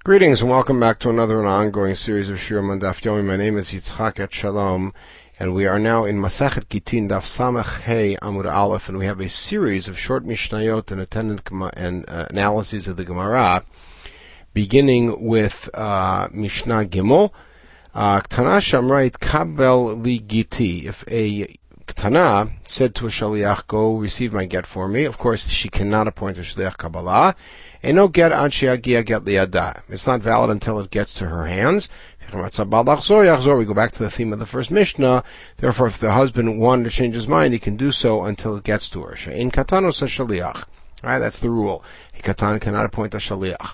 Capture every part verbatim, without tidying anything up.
Greetings and welcome back to another and ongoing series of Shiurim on Daf Yomi. My name is Yitzchak et Shalom, and we are now in Masechet Gitin Daf Samach Hey Amud Aleph, and we have a series of short Mishnayot and attendant and uh, analyses of the Gemara, beginning with uh, Mishnah Gimel. Ktana Shamrait Kabel Li Giti. If a Ktana said to a Shaliach, "Go receive my get for me," of course she cannot appoint a Shaliach Kabbalah. And no get an sheyagia get liyada. It's not valid until it gets to her hands. We go back to the theme of the first Mishnah. Therefore, if the husband wanted to change his mind, he can do so until it gets to her. In katanos shaliach. Alright, that's the rule. A katan cannot appoint a shaliach.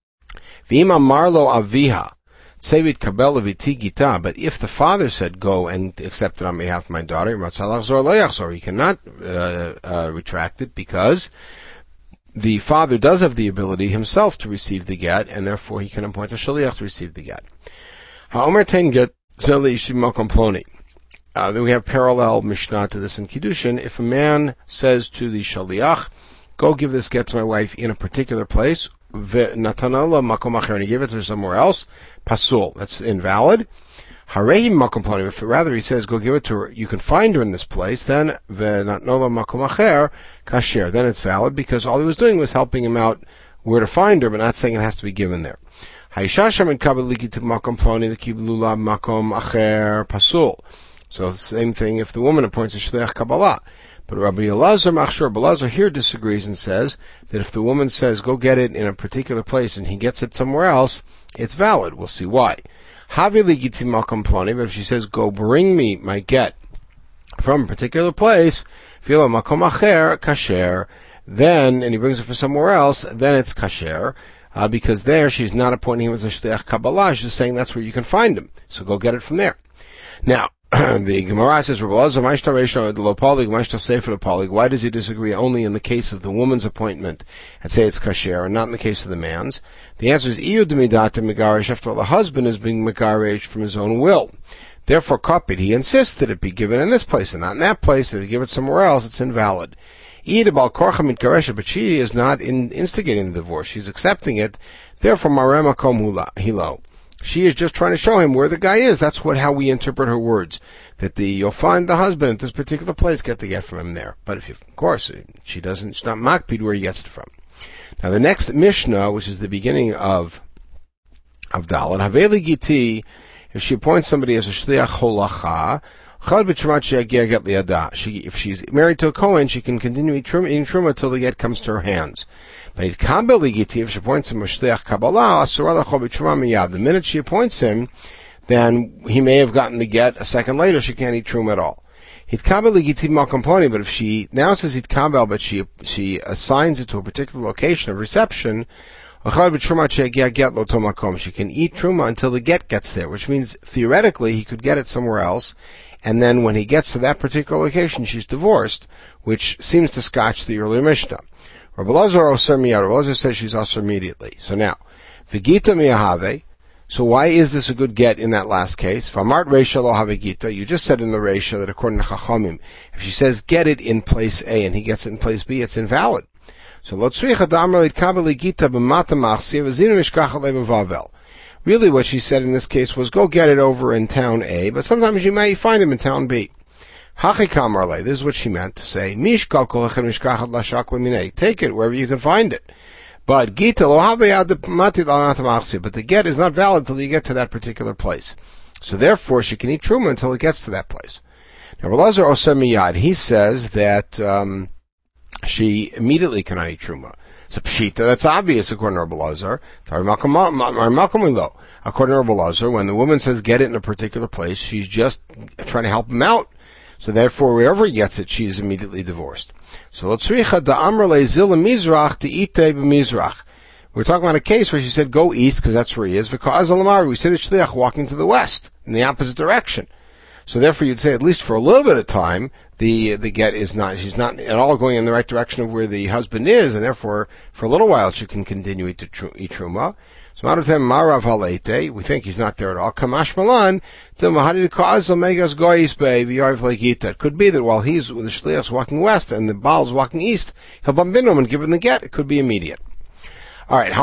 V'ima marlo aviha. Tsevit kabel v'ti gita. But if the father said, "Go and accept it on behalf of my daughter," he cannot uh, uh, retract it because the father does have the ability himself to receive the get, and therefore he can appoint a shaliach to receive the get. Ha'omer ten get zeli shimakom ploni. Then we have parallel Mishnah to this in Kiddushin. If a man says to the shaliach, "Go give this get to my wife in a particular place," v'natanala makom acher, and he gave it to her somewhere else, pasul. That's invalid. Harei makom ploni. If rather he says, "Go give it to her, you can find her in this place," then v'natnola makom acher kasher. Then it's valid because all he was doing was helping him out where to find her, but not saying it has to be given there. Haishasham and kabeliki to makom ploni the kiblula makom acher pasul. So the same thing if the woman appoints a shliach kabbalah. But Rabbi Elazar Machshor Belazar here disagrees and says that if the woman says, "Go get it in a particular place," and he gets it somewhere else, it's valid. We'll see why. Havi ligiti makom ploni, but if she says, "Go bring me my get from a particular place," filo makom acher kasher, then, and he brings it from somewhere else, then it's kasher, uh, because there she's not appointing him as a shliach kabbalah, she's just saying that's where you can find him, so go get it from there. Now, the Gemara says, why does he disagree only in the case of the woman's appointment and say it's kasher, and not in the case of the man's? The answer is, after all, the husband is being megaresh from his own will. Therefore, kapid, he insists that it be given in this place and not in that place, and if you give it somewhere else, it's invalid. But she is not in instigating the divorce, she's accepting it. Therefore, marema kom hilo. She is just trying to show him where the guy is. That's what how we interpret her words. That the you'll find the husband at this particular place, get the get from him there. But if you, of course, she doesn't, she's not makpid where he gets it from. Now the next Mishnah, which is the beginning of of Dalet, Haveli Giti, if she appoints somebody as a shliach holacha, she, if she's married to a Kohen, she can continue eating truma until the get comes to her hands. But if she appoints him a shliach kabbalah, the minute she appoints him, then he may have gotten the get a second later. She can't eat truma at all. But if she now says hitkabel, but she she assigns it to a particular location of reception, she can eat truma until the get gets there, which means theoretically he could get it somewhere else. And then when he gets to that particular location, she's divorced, which seems to scotch the earlier Mishnah. Rabbi Elazar oser miyad. Rabbi Elazar says she's oser immediately. So now, v'gita miyahave. So why is this a good get in that last case? V'amart reisha lo have gita. You just said in the reisha that according to Chachamim, if she says get it in place A and he gets it in place B, it's invalid. So lo tzricha da'amar litkabel gita b'mata machsi v'zinu mishkachat le'vavel. Really what she said in this case was, go get it over in town A, but sometimes you might find him in town B. Hachi this is what she meant to say, take it wherever you can find it. But Gita but the get is not valid until you get to that particular place. So therefore she can eat truma until it gets to that place. Now Elazar oser miyad, he says that um, she immediately cannot eat truma. It's a pshita, that's obvious according to Rabbi Elazar. According to Rabbi Elazar, when the woman says get it in a particular place, she's just trying to help him out. So therefore, wherever he gets it, she is immediately divorced. So we're talking about a case where she said go east, because that's where he is. We said it's shliach walking to the west, in the opposite direction. So therefore you'd say at least for a little bit of time, the the get is not, she's not at all going in the right direction of where the husband is, and therefore for a little while she can continue to eat truma. So Marav Halete, we think he's not there at all. Kamash Malan, it could be that while he's with the shliachs walking west and the Baal's walking east, he'll bump into him and give him the get. It could be immediate. All right.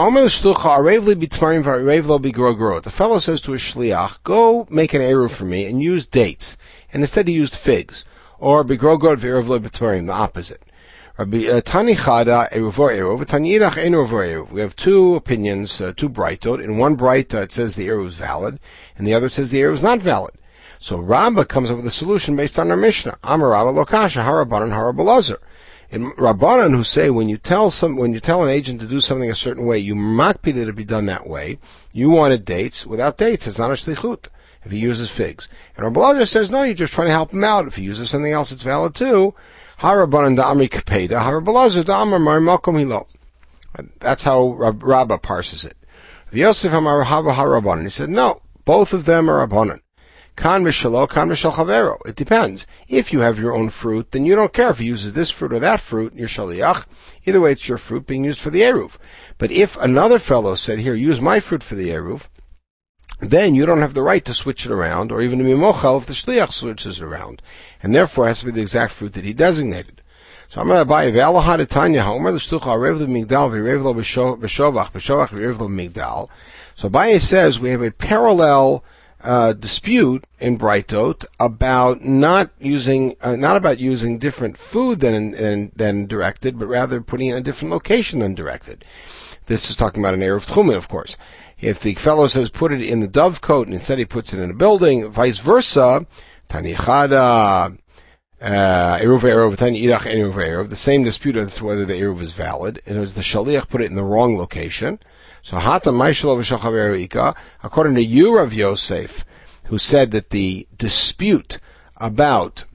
The fellow says to a shliach, go make an eruv for me and use dates. And instead he used figs. Or begrogod v'eruv lo b'tmarim, the opposite. Tani chada eruvor eruv, tani idach ein eruvor eruv. We have two opinions, uh, two brightot. In one bright uh, it says the eruv is valid, and the other says the eruv is not valid. So Rabbah comes up with a solution based on our Mishnah. Amar Rabbah lokasha harabanan harabalazer. In Rabbanan, who say when you tell some, when you tell an agent to do something a certain way, you makpid it to be done that way. You wanted dates. Without dates, it's not a shlichut. If he uses figs, and Rabbi Elazar says no, you're just trying to help him out. If he uses something else, it's valid too. Harabanan da'amri kapeda, Rabbi Elazar da'amar mar makom hilo. That's how Rabbah parses it. Yosef Amar Hava Harabanan. He said no, both of them are Rabbanan. Kan v'shalo, kan v'shal chavero. It depends. If you have your own fruit, then you don't care if he uses this fruit or that fruit, you're shaliach. Either way, it's your fruit being used for the eruv. But if another fellow said, here, use my fruit for the eruv, then you don't have the right to switch it around, or even to be mochel if the shliach switches it around. And therefore, it has to be the exact fruit that he designated. So I'm going to buy Ve'alaha de Tanya Homer, the Shtucha, Rev the Migdal, Ve'rev lo B'shovach, B'shovach, Ve'rev lo Migdal. So Abaye says we have a parallel Uh, dispute in Brightot about not using, uh, not about using different food than, than than directed, but rather putting it in a different location than directed. This is talking about an eruv tchumen, of course. If the fellow says put it in the dovecote and instead he puts it in a building, vice versa, tanichada, eruv eruv, tani idach eruv eruv, the same dispute as to whether the eruv is valid, and as the shaliach put it in the wrong location. So Hata Maishalo v'Shalchaveru Ika, according to you, Rav Yosef, who said that the dispute about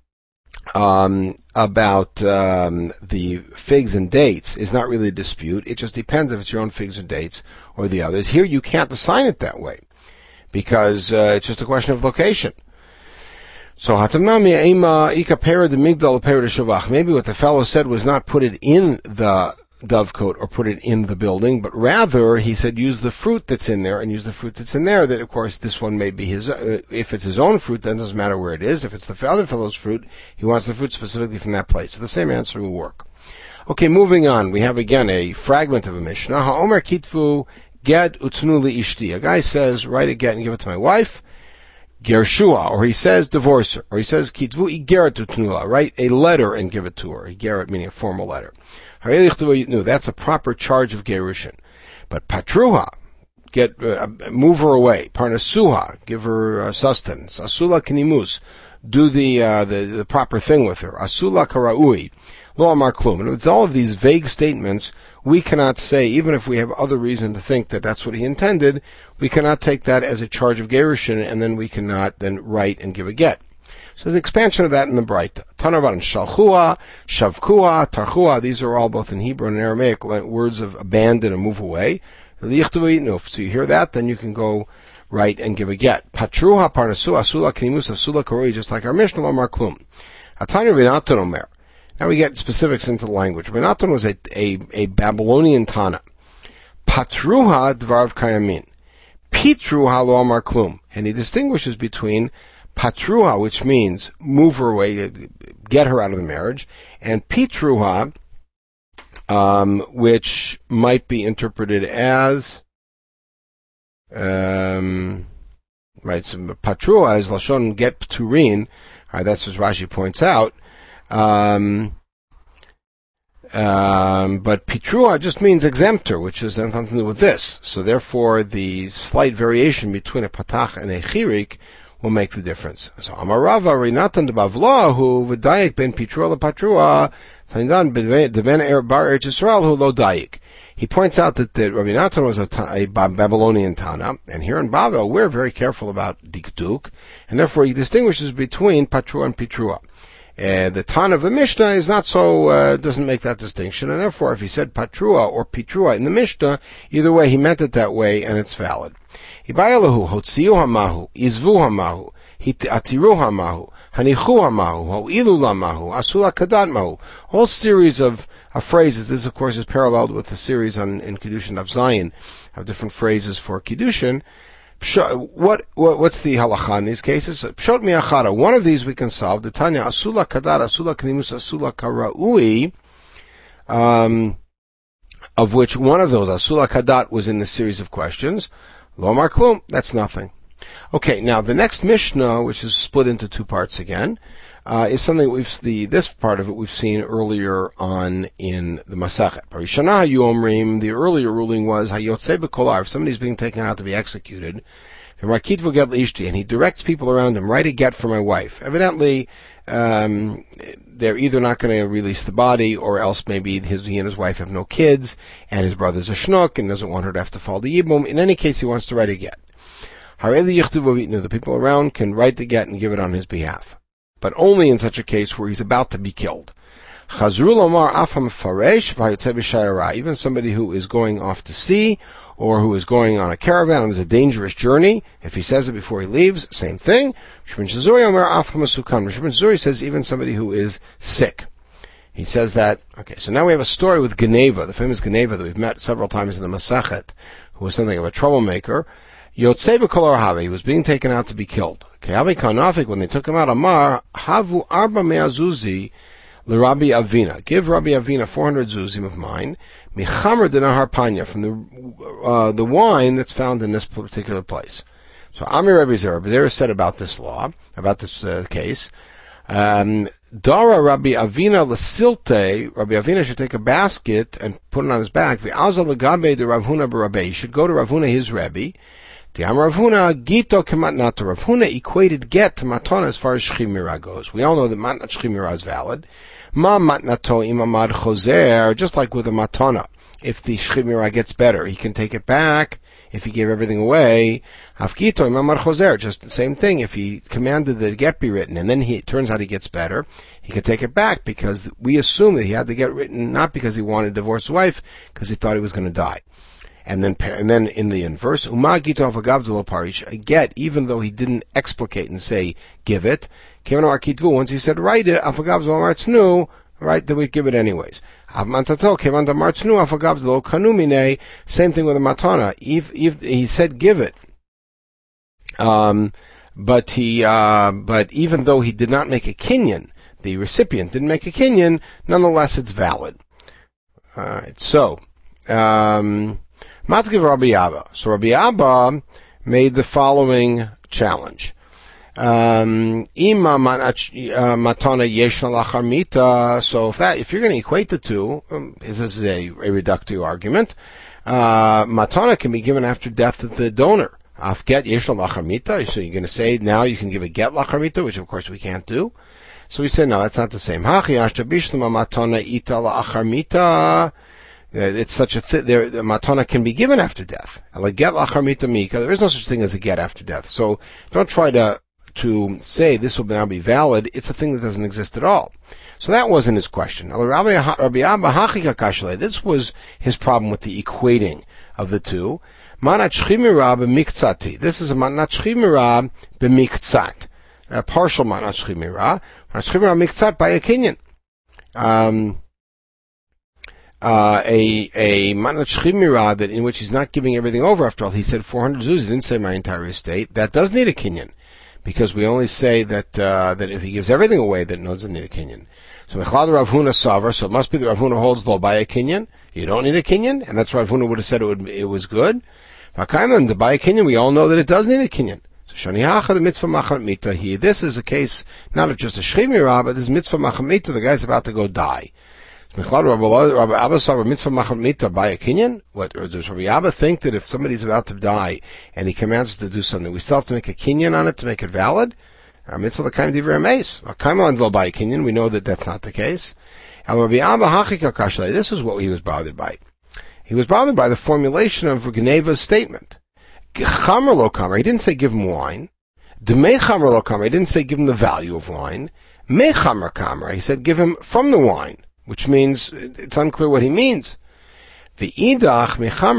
um, about um, the figs and dates is not really a dispute. It just depends if it's your own figs or dates or the others. Here you can't assign it that way because uh, it's just a question of location. So Hatamnami Ema Ika Pera de Migdal Pera de Shavach. Maybe what the fellow said was not put it in the dovecote or put it in the building, but rather he said use the fruit that's in there and use the fruit that's in there. That of course this one may be his. Uh, if it's his own fruit, then it doesn't matter where it is. If it's the other fellow's fruit, he wants the fruit specifically from that place. So the same answer will work. Okay, moving on. We have again a fragment of a Mishnah. Ha'omer kitvu get utnu li ishti. A guy says, write a get and give it to my wife. Gershua, or he says divorce her, or he says kitvu igeret utnula. Write a letter and give it to her. Igeret meaning a formal letter. That's a proper charge of gerushin. But patruha, get uh, move her away. Parnasuha, give her uh, sustenance. Asula knimus, do the, uh, the the proper thing with her. Asula karaui, lo amar klum. And with all of these vague statements, we cannot say, even if we have other reason to think that that's what he intended, we cannot take that as a charge of gerushin, and then we cannot then write and give a get. So there's an expansion of that in the Braita. Tanavan shalchua, shavkua, tarchua. These are all both in Hebrew and Aramaic words of abandon and move away. So you hear that, then you can go write and give a get. Patruha parnasu asula knimus asula koroi, just like our Mishnah Omar Klum. Atanya Rinatan Omer. Now we get specifics into the language. Rinatan was a, a, a Babylonian Tana. Patruha dvarv kayamin. Pitruha lo Omar Klum. And he distinguishes between Patruha, which means move her away, get her out of the marriage, and Pitruha, um, which might be interpreted as, um, right, so Patruha is Lashon get Pturin, right, that's as Rashi points out, um, um, but Pitruha just means exempter, which has nothing to do with this. So therefore, the slight variation between a Patach and a Chirik will make the difference. So Amarava Rinatan de Bavla who v'dayik ben Pitrua Patrua Tandan de ben Bar Eretz Yisrael who lo dayik. He points out that, that Rabbi Natan was a, a Babylonian Tana, and here in Babel we're very careful about dikduk, and therefore he distinguishes between Patrua and Pitrua. Uh, the Tana of the Mishnah is not so, uh, doesn't make that distinction, and therefore if he said Patrua or Pitrua in the Mishnah, either way he meant it that way, and it's valid. Ibayalahu, Hotziu Hamahu, Izvu Hamahu, Atiru Hamahu, Hanichu Hamahu, Ho'ilu Lamahu, Asula Kadat Mahu. Whole series of, of phrases. This, of course, is paralleled with the series on in Kiddushin of Zion of different phrases for Kiddushin. What, what, what's the halacha in these cases? Pshot mi'achara. One of these we can solve. The Tanya, Asula Kadat, Asula Knimus, Asula Karaui. Um, of which one of those, Asula Kadat, was in the series of questions. Lomar Klum, that's nothing. Okay, now the next Mishnah, which is split into two parts again, uh, is something we've, the, this part of it we've seen earlier on in the Masachet. Parishana Yomrim, the earlier ruling was, Hayotze B'kolar, if somebody's being taken out to be executed, and he directs people around him, write a get for my wife. Evidently, um, they're either not going to release the body, or else maybe his, he and his wife have no kids, and his brother's a shnuk, and doesn't want her to have to fall to Yibum. In any case, he wants to write a get. The people around can write the get and give it on his behalf. But only in such a case where he's about to be killed. Even somebody who is going off to sea, or who is going on a caravan and there's a dangerous journey, if he says it before he leaves, same thing. Shimon Zuri says even somebody who is sick. He says that, okay, so now we have a story with Geneva, the famous Geneva that we've met several times in the Masachet, who was something of a troublemaker. Yotzei b'kol Arhavi, he was being taken out to be killed. Ke'avi kanafik, when they took him out, Amar, Havu arba mea zuzi, Rabbi Avina, give Rabbi Avina four hundred zuzim of mine, michamer denahar panya, from the uh, the wine that's found in this particular place. So Amir Rabbi Zera, Rabbi Zera said about this law, about this uh, case, um, Dara Rabbi Avina lesilte, Rabbi Avina should take a basket and put it on his back. V'azal legabe de Rav Huna b'Rabbi, he should go to Rav Huna, his Rebbe. Tiam Rav Huna gito kematnata. Rav Huna equated get to matana as far as shchimira goes. We all know that matnat shchimira is valid. Ma matnato imamad choser, just like with a matana. If the shchimira gets better, he can take it back. If he gave everything away, hafgito imamad choser, just the same thing. If he commanded that the get be written, and then he, it turns out he gets better, he can take it back, because we assume that he had to get written not because he wanted to divorce his wife, because he thought he was going to die. And then, and then in the inverse, Uma gito afagavdalo parish, a get, even though he didn't explicate and say, give it, Kevin Arkitvu, once he said, write it, afagavdalo martznu, right, then we'd give it anyways. Avmantato, Kevin da martznu, afagavdalo kanumine, same thing with a matana. If, if, he said, give it. Um, but he, uh, but even though he did not make a kinyan, the recipient didn't make a kinyan, nonetheless it's valid. Alright, so, um, Matgiv Rabbi Abba. So Rabbi Abba made the following challenge. Um, Ima matana yeshna lacharmita. So if that, if you're going to equate the two, um, this is a, a reductive argument. Uh, matana can be given after death of the donor. Af get yeshna lacharmita. So you're going to say now you can give a get lacharmita, which of course we can't do. So we say no, that's not the same. Hachi ashta bishlama matana ita lacharmita. It's such a thing. The matana can be given after death. There is no such thing as a get after death. So don't try to to say this will now be valid. It's a thing that doesn't exist at all. So that wasn't his question. This was his problem with the equating of the two. This is a manat shchimira b'miktzat, a partial manat shchimira. Manat shchimira miktzat by a kinyan. Um. Uh, a, a manat shchimira that in which he's not giving everything over after all. He said four hundred zuz, he didn't say my entire estate. That does need a kinyan. Because we only say that, uh, that if he gives everything away, that it doesn't need a kinyan. So Mechlad Rav Huna Savar, so it must be that Rav Huna holds law by a kinyan. You don't need a kinyan, and that's why Rav Huna would have said it, would, it was good. Vakaiman, to buy a kinyan, we all know that it does need a kinyan. So Shani Hacha, the mitzvah machat mita here. This is a case, not of just a shchimira, but this mitzvah machat mita, the guy's about to go die. Rabbi Abba saw mitzvah machat mita by a kinyan. What does Rabbi Abba think that if somebody's about to die and he commands us to do something, we still have to make a kinyan on it to make it valid? Our mitzvah l'kaim divrei ameis. L'kaim lo by a kinyan. We know that that's not the case. El Rabbi Abba hachik al kashlei. This is what he was bothered by. He was bothered by the formulation of Geneva's statement. Chamer lo kamer. He didn't say give him wine. Demei chamer lo kamer. He didn't say give him the value of wine. Me chamer kamer. He said give him from the wine. Which means, it's unclear what he means. So what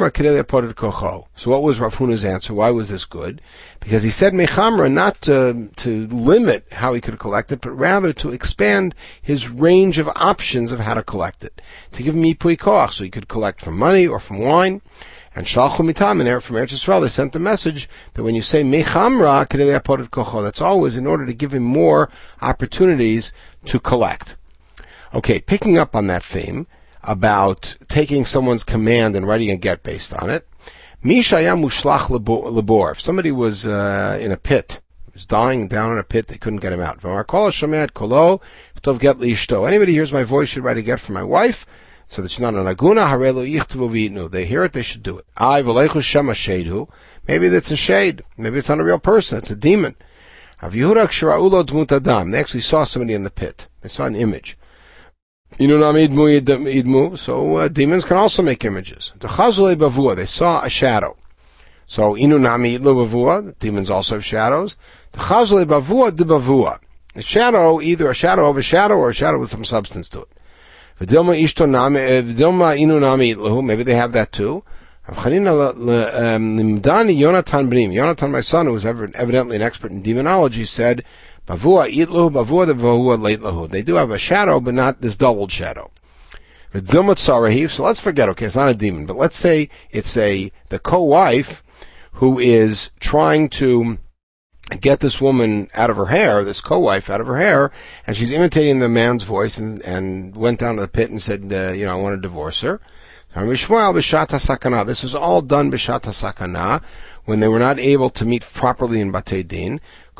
was Rav Huna's answer? Why was this good? Because he said mechamra not to, to limit how he could collect it, but rather to expand his range of options of how to collect it. To give him yipui koach, so he could collect from money or from wine. And shalchu mitam, and from Eretz Yisrael, they sent the message that when you say mechamra, that's always in order to give him more opportunities to collect. Okay, picking up on that theme, about taking someone's command and writing a get based on it. Mishaya mushlach lebor. If somebody was uh, in a pit, was dying down in a pit, they couldn't get him out. Anybody hears my voice should write a get for my wife, so that she's not an aguna. They hear it, they should do it. Maybe that's a shade. Maybe it's not a real person. It's a demon. They actually saw somebody in the pit. They saw an image. So uh, demons can also make images. They saw a shadow. So demons also have shadows. The shadow, either a shadow of a shadow or a shadow with some substance to it. Maybe they have that too. Yonatan, my son, who was evidently an expert in demonology, said, they do have a shadow, but not this doubled shadow. So let's forget, okay, it's not a demon, but let's say it's a the co-wife who is trying to get this woman out of her hair, this co-wife out of her hair, and she's imitating the man's voice and, and went down to the pit and said, uh, you know, I want to divorce her. This was all done b'shat hasakana, when they were not able to meet properly in Batei Din.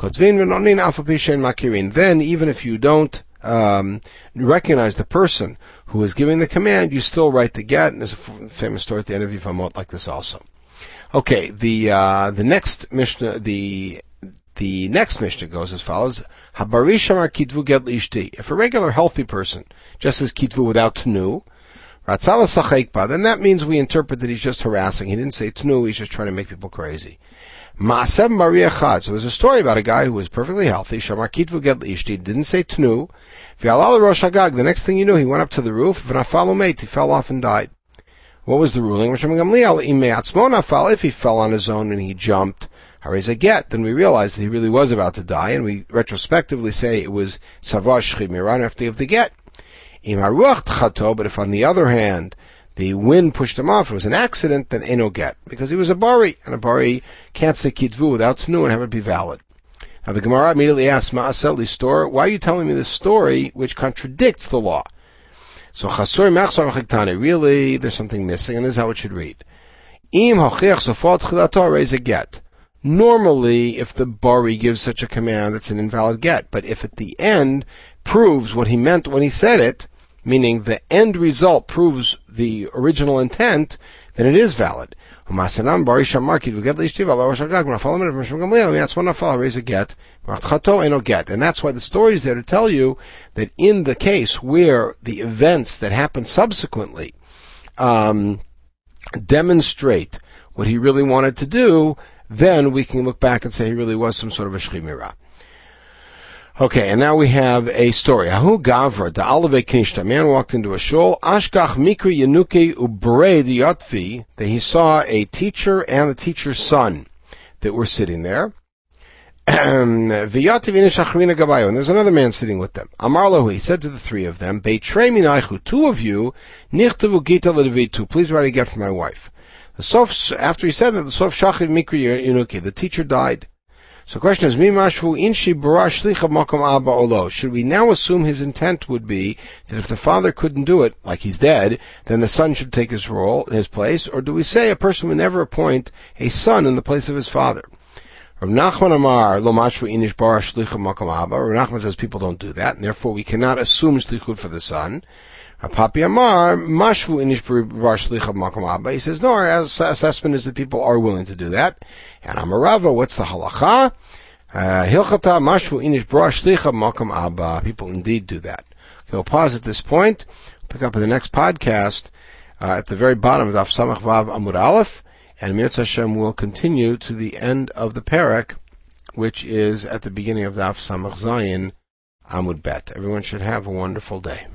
Then, even if you don't um, recognize the person who is giving the command, you still write the get. And there's a famous story at the end of Yevamot like this also. Okay, the uh, the next Mishnah, the the next Mishnah goes as follows: Habari shamar kitvu get lishti. If a regular healthy person just says kitvu without tenu, then that means we interpret that he's just harassing. He didn't say tnu, he's just trying to make people crazy. So there's a story about a guy who was perfectly healthy. Shamar kitvu get lishti, didn't say tnu. The next thing you knew, he went up to the roof, he fell off and died. What was the ruling? If he fell on his own and he jumped, a get, then we realize that he really was about to die, and we retrospectively say it was savash chimiran after the get. But if on the other hand, the wind pushed him off, it was an accident, then eno get, because he was a bari, and a bari can't say kitvu without tnu and have it be valid. Now the Gemara immediately asks, Ma'aseh listor, why are you telling me this story which contradicts the law? So chasur machzor v'chiktani, really, there's something missing, and this is how it should read. Im hochiach sofot chilato, raise a get. Normally, if the bari gives such a command, it's an invalid get. But if at the end proves what he meant when he said it, meaning the end result proves the original intent, then it is valid. And that's why the story is there to tell you that in the case where the events that happen subsequently um, demonstrate what he really wanted to do, then we can look back and say he really was some sort of a shchimira. Okay, and now we have a story. Ahu Gavra, the Alave Knishta. A man walked into a shul. Ashkach Mikri Yanuke Ubre Yotvi, that he saw a teacher and the teacher's son that were sitting there. And there's another man sitting with them. Amar Lahu, he said to the three of them, Beitrei minaychu, two of you, nichtavu gita ledevitu, please write a get for my wife. The sof, after he said that, the sof shachiv Mikri Yanuke, the teacher died. So the question is, should we now assume his intent would be that if the father couldn't do it, like he's dead, then the son should take his role, his place, or do we say a person would never appoint a son in the place of his father? Rav Nachman Amar, lo mashvu inish bara shlicha makom abba. Rav Nachman says people don't do that, and therefore we cannot assume shlichut for the son. Papi Amar, mashvu inish bara shlicha makom abba. He says, no, our assessment is that people are willing to do that. And Amarava, what's the halacha? Hilchata mashvu inish bara shlicha makom abba. People indeed do that. Okay, we'll pause at this point. Pick up in the next podcast uh, at the very bottom of Daf Samach Vav Amud Aleph. And Mirz Hashem will continue to the end of the parak, which is at the beginning of Daf Samach Zayin Amud Bet. Everyone should have a wonderful day.